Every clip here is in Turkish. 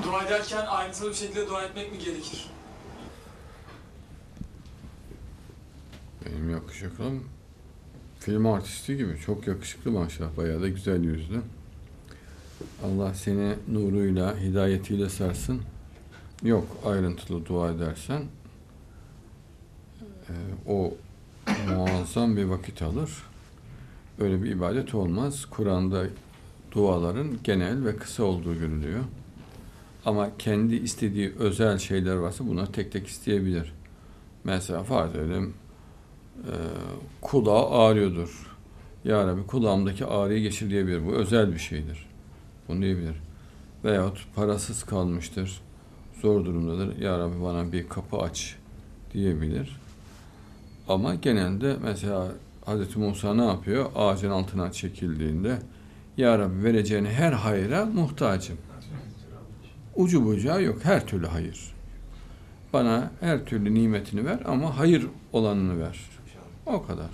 Dua ederken ayrıntılı bir şekilde dua etmek mi gerekir? Benim yakışıklım film artisti gibi. Çok yakışıklı maşallah. Bayağı da güzel yüzlü. Allah seni nuruyla, hidayetiyle sarsın. Yok, ayrıntılı dua edersen o muazzam bir vakit alır. Öyle bir ibadet olmaz. Kur'an'da duaların genel ve kısa olduğu görülüyor. Ama kendi istediği özel şeyler varsa bunları tek tek isteyebilir. Mesela farz edelim, kulağı ağrıyordur. Ya Rabbi kulağımdaki ağrıyı geçir diyebilir. Bu özel bir şeydir. Bunu diyebilir. Veyahut parasız kalmıştır. Zor durumdadır. Ya Rabbi bana bir kapı aç diyebilir. Ama genelde mesela Hz. Musa ne yapıyor? Ağacın altına çekildiğinde Ya Rabbi vereceğin her hayra muhtacım. Ucu bucağı yok. Her türlü hayır. Bana her türlü nimetini ver ama hayır olanını ver. O kadar.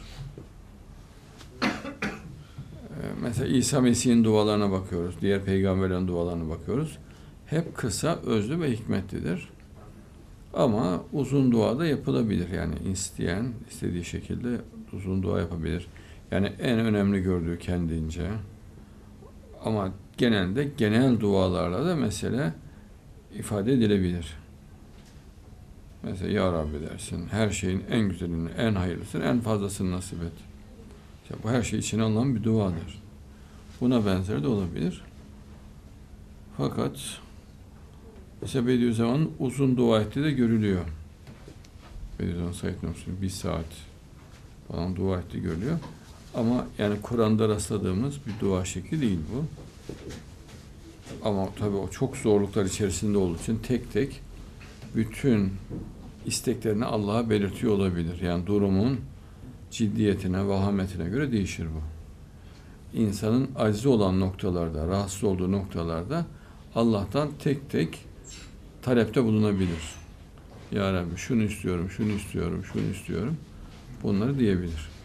Mesela İsa Mesih'in dualarına bakıyoruz. Diğer peygamberlerin dualarına bakıyoruz. Hep kısa, özlü ve hikmetlidir. Ama uzun dua da yapılabilir. Yani isteyen istediği şekilde uzun dua yapabilir. Yani en önemli gördüğü kendince. Ama genelde genel dualarla da mesele ifade edilebilir. Mesela Ya Rabbi dersin, her şeyin en güzelini, en hayırlısını, en fazlasını nasip et. İşte bu her şey için alınan bir duadır. Buna benzer de olabilir. Fakat mesela Bediüzzaman'ın uzun dua ettiği de görülüyor. Bediüzzaman Said Nursi'nin 1 saat falan dua ettiği görülüyor. Ama yani Kur'an'da rastladığımız bir dua şekli değil bu. Ama tabii o çok zorluklar içerisinde olduğu için tek tek bütün isteklerini Allah'a belirtiyor olabilir. Yani durumun ciddiyetine, vahametine göre değişir bu. İnsanın aciz olan noktalarda, rahatsız olduğu noktalarda Allah'tan tek tek talepte bulunabilir. Ya Rabbi şunu istiyorum, şunu istiyorum, şunu istiyorum. Bunları diyebilir.